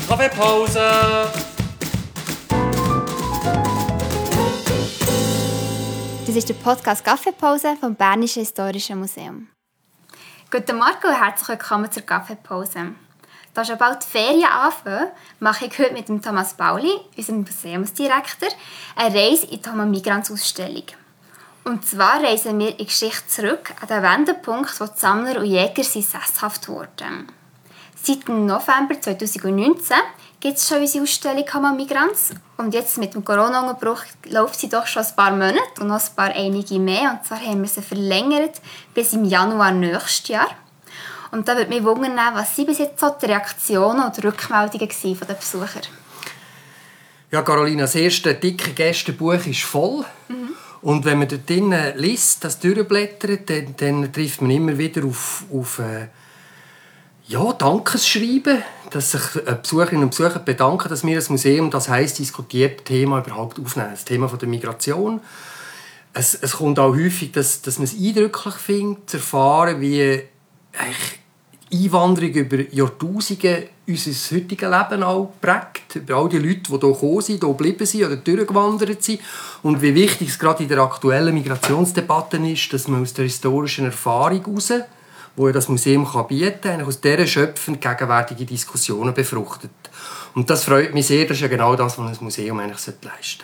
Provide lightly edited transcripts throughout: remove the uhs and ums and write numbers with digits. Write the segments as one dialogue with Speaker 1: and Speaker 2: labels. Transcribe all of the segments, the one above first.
Speaker 1: Kaffeepause!
Speaker 2: Das ist der Podcast Kaffeepause vom Bernischen Historischen Museum. Guten Morgen und herzlich willkommen zur Kaffeepause. Da schon bald die Ferien anfangen, mache ich heute mit dem Thomas Bauli, unserem Museumsdirektor, eine Reise in die Homo Migrans Ausstellung. Und zwar reisen wir in die Geschichte zurück an den Wendepunkt, wo die Sammler und Jäger sesshaft wurden. Seit November 2019 gibt es schon unsere Ausstellung Homo Migrans. Und jetzt mit dem Corona-Unterbruch läuft sie doch schon ein paar Monate und noch einige mehr. Und zwar haben wir sie verlängert bis im Januar nächstes Jahr. Und da würde mich wundern, was sind bis jetzt so die Reaktionen oder Rückmeldungen der Besucher?
Speaker 3: Ja, Carolina, das erste dicke Gästebuch ist voll. Und wenn man dort drinnen liest, das durchblättert, dann trifft man immer wieder auf Dankesschreiben, dass sich Besucherinnen und Besucher bedanken, dass wir das Museum das heiß diskutierte Thema überhaupt aufnehmen. Das Thema der Migration. Es kommt auch häufig, dass man es eindrücklich findet, zu erfahren, wie Einwanderung über Jahrtausende unser heutiges Leben auch prägt. Über all die Leute, die hier gekommen sind, hier geblieben sind oder durchgewandert sind. Und wie wichtig es gerade in der aktuellen Migrationsdebatte ist, dass man aus der historischen Erfahrung heraus, die das Museum bieten kann, aus dieser schöpfend gegenwärtige Diskussionen befruchtet. Und das freut mich sehr, das ist ja genau das, was ein Museum eigentlich leisten sollte.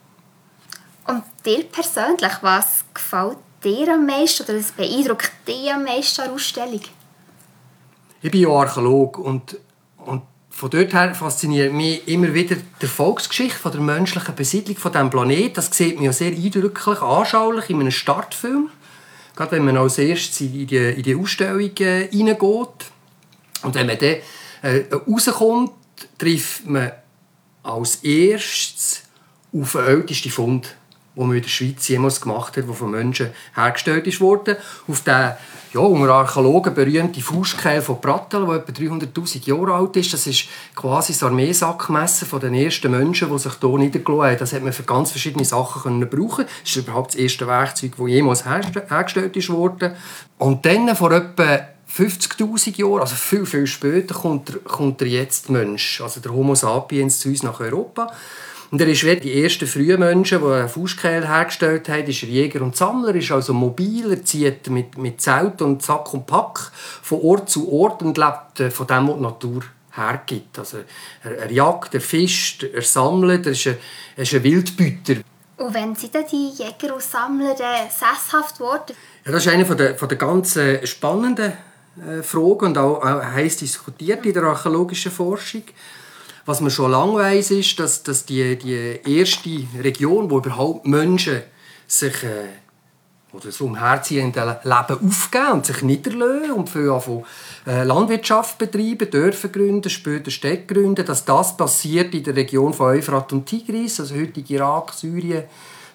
Speaker 2: Und dir persönlich, was gefällt dir am meisten oder was beeindruckt dich am meisten an der Ausstellung?
Speaker 3: Ich bin ja Archäologe und von dort her fasziniert mich immer wieder die Erfolgsgeschichte von der menschlichen Besiedlung von diesem Planeten. Das sieht man ja sehr eindrücklich, anschaulich in einem Startfilm. Gerade wenn man als erstes in die Ausstellung hineingeht. Und wenn man dann rauskommt, trifft man als erstes auf den ältesten Fund, den man in der Schweiz jemals gemacht hat, der von Menschen hergestellt wurde. Auf den unter Archäologen berühmte Faustkeil von Pratteln, der etwa 300'000 Jahre alt ist. Das ist quasi das Armeesackmesser von den ersten Menschen, die sich hier niedergelassen haben. Das hat man für ganz verschiedene Sachen brauchen. Das ist überhaupt das erste Werkzeug, das jemals hergestellt wurde. Und dann, vor etwa 50'000 Jahren, also viel, viel später, kommt der jetzt Mensch, also der Homo sapiens, zu uns nach Europa. Und er ist wie die ersten frühen Menschen, die einen Faustkeil hergestellt haben, ist er Jäger und Sammler, ist also mobil, er zieht mit Zelt und Sack und Pack von Ort zu Ort und lebt von dem, was die Natur hergibt. Also er jagt, er fischt, er sammelt, er ist ein Wildbüter.
Speaker 2: Und wann sind denn die Jäger und Sammler sesshaft geworden?
Speaker 3: Ja, das ist eine von der ganz spannenden Fragen und auch heiß diskutiert in der archäologischen Forschung. Was man schon lange weiss, ist, dass die erste Region, wo überhaupt Menschen sich oder so umherziehenden Leben aufgeben und sich niederlassen und viel Landwirtschaft betreiben, Dörfer gründen, später Städte gründen, dass das passiert in der Region von Euphrat und Tigris, also heutige Irak, Syrien,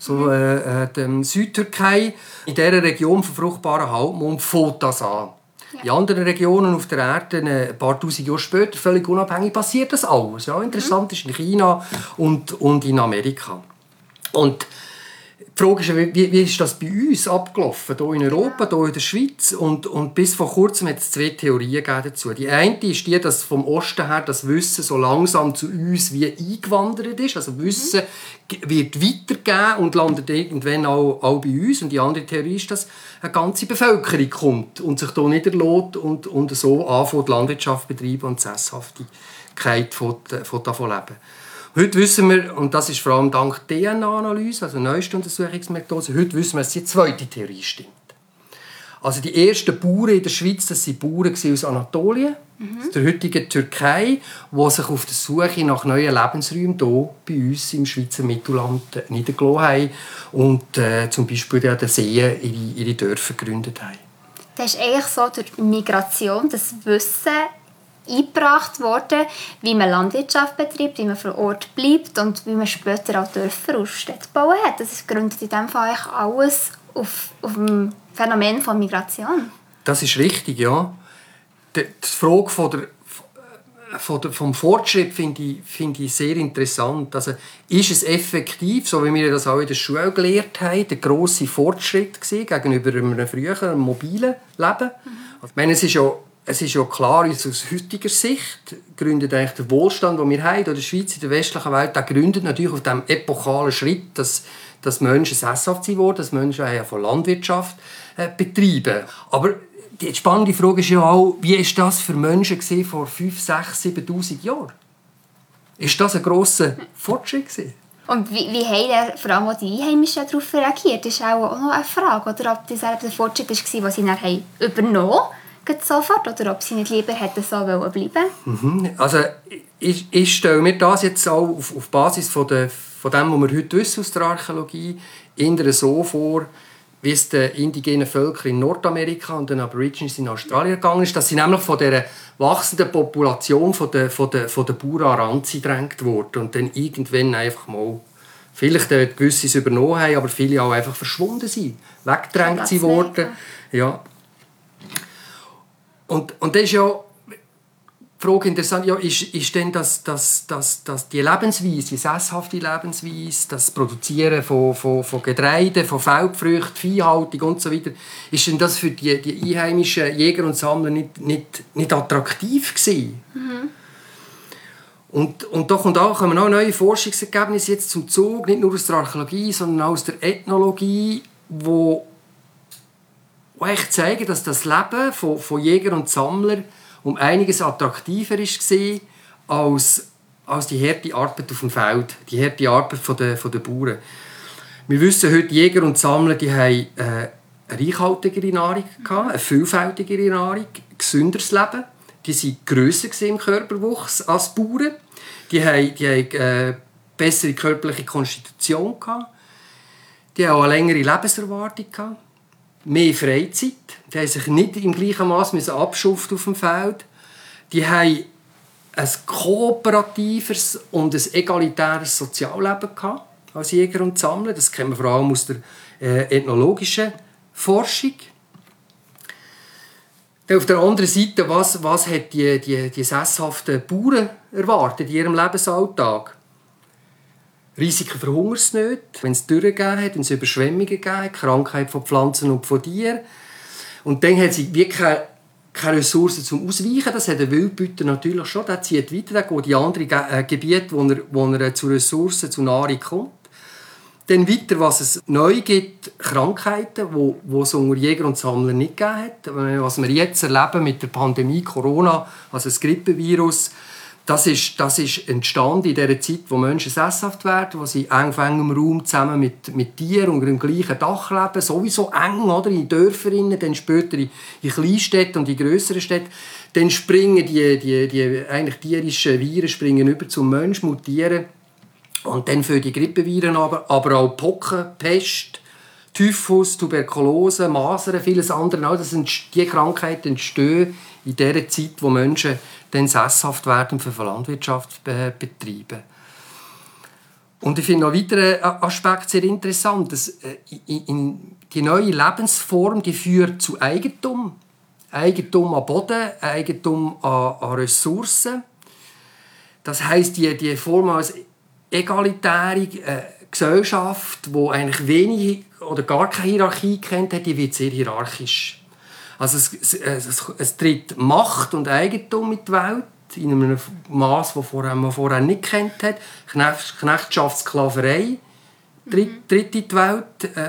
Speaker 3: Südtürkei. In dieser Region von fruchtbaren Halbmond fängt das an. In anderen Regionen auf der Erde, ein paar tausend Jahre später, völlig unabhängig, passiert das alles. Ja, interessant ist in China und in Amerika. Und die Frage ist, wie ist das bei uns abgelaufen? Hier in Europa, hier in der Schweiz. Und bis vor kurzem hat es zwei Theorien dazu. Die eine ist die, dass vom Osten her das Wissen so langsam zu uns wie eingewandert ist. Also Wissen wird weitergegeben und landet irgendwann auch bei uns. Und die andere Theorie ist, dass eine ganze Bevölkerung kommt und sich hier niederlässt und so anfängt, Landwirtschaft betreiben und die Sesshaftigkeit davon leben. Heute wissen wir, und das ist vor allem dank DNA-Analyse, also neueste Untersuchungsmethode, heute wissen wir, dass die zweite Theorie stimmt. Also die ersten Bauern in der Schweiz, das waren Bauern aus Anatolien, aus der heutigen Türkei, die sich auf der Suche nach neuen Lebensräumen hier bei uns im Schweizer Mittelland niedergelassen haben und zum Beispiel an den Seen ihre Dörfer gegründet haben.
Speaker 2: Das ist eigentlich so durch Migration das Wissen eingebracht worden, wie man Landwirtschaft betreibt, wie man vor Ort bleibt und wie man später auch Dörfer und Städte bauen hat. Das gründet in diesem Fall alles auf dem Phänomen von Migration.
Speaker 3: Das ist richtig, ja. Die Frage vom Fortschritt finde ich sehr interessant. Also, ist es effektiv, so wie wir das auch in der Schule gelernt haben, der grosse Fortschritt gegenüber einem früheren mobilen Leben? Ich meine, es ist ja es ist ja klar, aus heutiger Sicht gründet eigentlich der Wohlstand, den wir haben, in der Schweiz, in der westlichen Welt, der gründet natürlich auf diesem epochalen Schritt, dass Menschen sesshaft wurden, dass Menschen von Landwirtschaft betreiben. Aber die spannende Frage ist ja auch, wie war das für Menschen vor 5'000, 6'000, 7'000 Jahren? Ist das ein grosser Fortschritt gewesen?
Speaker 2: Und wie haben vor allem auch die Einheimischen darauf reagiert? Das ist auch noch eine Frage. Oder ob das der Fortschritt war, den sie dann übernommen haben, sofort, oder ob sie nicht lieber hätten so bleiben wollen.
Speaker 3: Also ich stelle mir das jetzt auch auf Basis von dem, was wir heute wissen aus der Archäologie, eher so vor, wie es den indigenen Völkern in Nordamerika und den Aborigines in Australien gegangen ist, dass sie nämlich von dieser wachsenden Population von der Bauern an Rand gedrängt wurden und dann irgendwann einfach mal vielleicht gewisses übernommen haben, aber viele auch einfach verschwunden sind, weggedrängt wurden. Ja. Und das ist ja die Frage interessant, ja, ist denn das die Lebensweise, die sesshafte Lebensweise, das Produzieren von Getreide, von Feldfrüchten, Viehhaltung und so weiter, ist denn das für die einheimischen Jäger und Sammler nicht attraktiv gewesen? Und da kommen auch neue Forschungsergebnisse jetzt zum Zug, nicht nur aus der Archäologie, sondern auch aus der Ethnologie, wo echt zeigen, dass das Leben von Jäger und Sammler um einiges attraktiver war als die harte Arbeit auf dem Feld, die harte Arbeit der Bauern. Wir wissen heute, Jäger und Sammler die haben eine reichhaltigere Nahrung, eine vielfältigere Nahrung, ein gesünderes Leben. Die waren grösser im Körperwuchs als Bauern. Die haben bessere körperliche Konstitution. Die haben auch eine längere Lebenserwartung. Mehr Freizeit. Die haben sich nicht im gleichen Maß abschuften auf dem Feld. Die haben ein kooperatives und ein egalitäres Sozialleben als Jäger und Sammler. Das kennen wir vor allem aus der ethnologischen Forschung. Dann auf der anderen Seite, was hat die sesshaften Bauern erwartet in ihrem Lebensalltag? Risiken für Hungersnöte, wenn es Dürren gegeben hat, wenn es Überschwemmungen gegeben hat, Krankheit von Pflanzen und von Tieren. Und dann hat sie wirklich keine Ressourcen zum Ausweichen. Das hat der Wildbüter natürlich schon. Der zieht weiter, der geht in andere Gebiete, wo er zu Ressourcen, zu Nahrung kommt. Dann weiter, was es neu gibt, Krankheiten, die es unter Jäger und Sammler nicht gegeben hat. Was wir jetzt erleben mit der Pandemie Corona, also das Grippevirus, das ist entstanden in der Zeit, wo Menschen sesshaft werden, wo sie eng auf engem Raum zusammen mit Tieren unter dem gleichen Dach leben, sowieso eng, oder, in Dörfern, dann später in Kleinstädten und in grösseren Städten. Dann springen die eigentlich tierischen Viren springen über zum Mensch, mutieren. Und dann für die Grippeviren aber auch Pocken, Pest, Typhus, Tuberkulose, Masern, vieles andere. Die Krankheiten entstehen in der Zeit, wo Menschen dann sesshaft werden für Landwirtschaft betreiben. Und ich finde noch einen weiteren Aspekt sehr interessant. Dass, die neue Lebensform die führt zu Eigentum. Eigentum an Boden, Eigentum an Ressourcen. Das heisst, die Form als egalitäre Gesellschaft, die eigentlich wenig oder gar keine Hierarchie kennt, die wird sehr hierarchisch. Also es tritt Macht und Eigentum in die Welt in einem Maß, das man vorher nicht kennt hat. Knechtschaft, Sklaverei tritt in die Welt.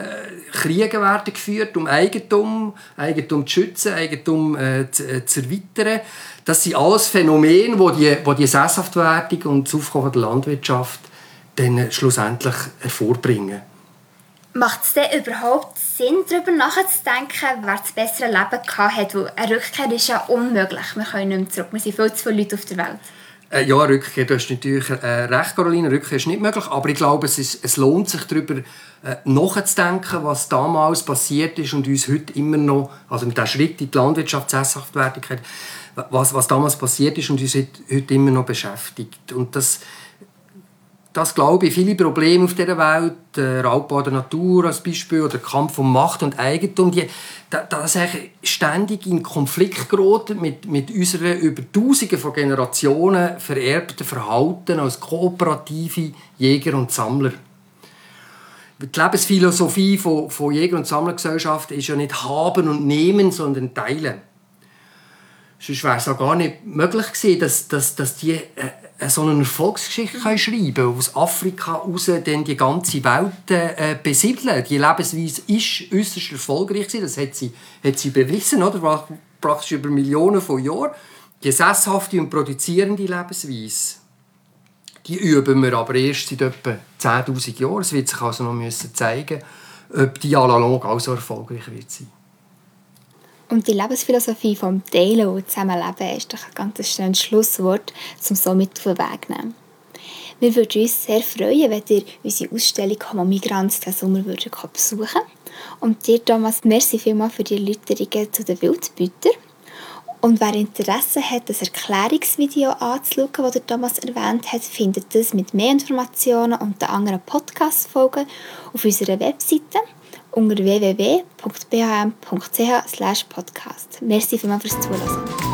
Speaker 3: Kriege werden geführt, um Eigentum zu schützen, Eigentum zu erweitern. Das sind alles Phänomene, die Sesshaftwerdung und das Aufkommen der Landwirtschaft dann schlussendlich hervorbringen.
Speaker 2: Macht es denn überhaupt Sinn, darüber nachzudenken, wer das bessere Leben hatte? Weil eine Rückkehr ist ja unmöglich. Wir können nicht mehr zurück. Wir sind viel zu viele Leute auf der Welt.
Speaker 3: Ja, Rückkehr, du hast natürlich recht, Caroline. Rückkehr ist nicht möglich. Aber ich glaube, es lohnt sich, darüber nachzudenken, was damals passiert ist und uns heute immer noch, also mit diesem Schritt in die Landwirtschaftssesshaftwerdung, was damals passiert ist und uns heute immer noch beschäftigt. Und das glaube ich, viele Probleme auf dieser Welt, Raubbau der Natur als Beispiel oder Kampf um Macht und Eigentum, das ist ständig in Konflikt geraten mit unseren über Tausende von Generationen vererbten Verhalten als kooperative Jäger und Sammler. Die Lebensphilosophie von Jäger- und Sammlergesellschaften ist ja nicht haben und nehmen, sondern teilen. Sonst wäre es auch gar nicht möglich gewesen, dass die so eine Erfolgsgeschichte schreiben können, aus Afrika raus dann die ganze Welt besiedeln. Die Lebensweise ist äußerst erfolgreich gewesen. Das hat sie bewiesen, oder? Praktisch über Millionen von Jahren. Die sesshafte und produzierende Lebensweise, die üben wir aber erst seit etwa 10'000 Jahren. Es wird sich also noch zeigen, ob die analog auch so erfolgreich wird sein.
Speaker 2: Und die Lebensphilosophie vom Teilen und Zusammenleben ist doch ein ganz schönes Schlusswort, um so mit auf den Weg zu nehmen. Wir würden uns sehr freuen, wenn ihr unsere Ausstellung «Homo Migrans» diesen Sommer besuchen würdet. Und dir, Thomas, merci vielmals für die Erläuterungen zu den Wildbütern. Und wer Interesse hat, das Erklärungsvideo anzuschauen, das der Thomas erwähnt hat, findet das mit mehr Informationen und den anderen Podcast-Folgen auf unserer Webseite unter www.bhm.ch/podcast. Merci vielmals fürs Zuhören.